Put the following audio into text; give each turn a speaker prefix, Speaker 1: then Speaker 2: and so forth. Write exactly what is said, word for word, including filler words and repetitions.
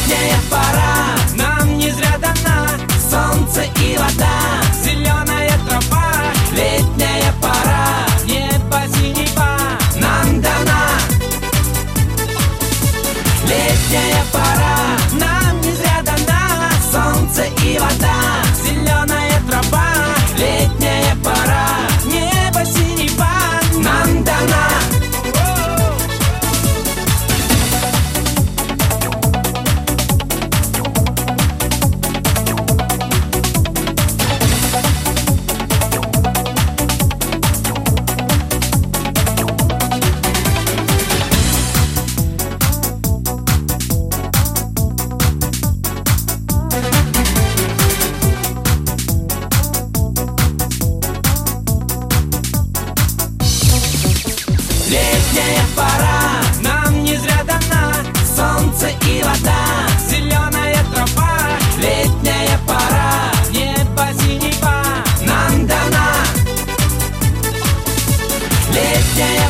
Speaker 1: Летняя пора нам не зря дана. Солнце и вода, зеленая трава. Летняя пора, небо синева нам дана. Летняя пора нам не зря дана. Солнце и вода, зеленая трава. Летняя пора, небо синева нам дана. Летняя пора нам не зря дана. Солнце и вода, зеленая трава. Летняя пора, небо синева нам дана. Летняя